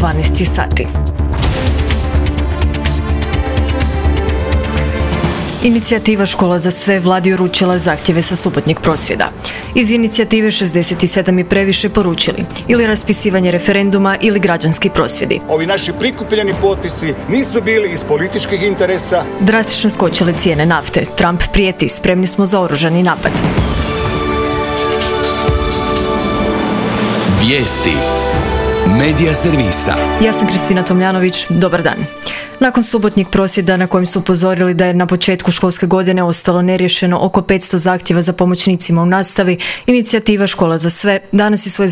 12 sati. Inicijativa Škola za sve vladi uručila zahtjeve sa subotnjeg prosvjeda. Iz inicijative 67 i previše poručili ili raspisivanje referenduma ili građanski prosvjedi. Ovi naši prikupljeni potpisi nisu bili iz političkih interesa. Drastično skočile cijene nafte. Trump prijeti, spremni smo za oružani napad. Vijesti Medija servisa. Ja sam Kristina Tomljanović, dobar dan. Nakon subotnjeg prosvjeda na kojem su upozorili da je na početku školske godine ostalo neriješeno oko 500 zahtjeva za pomoćnicima u nastavi, inicijativa Škola za sve danas je svoj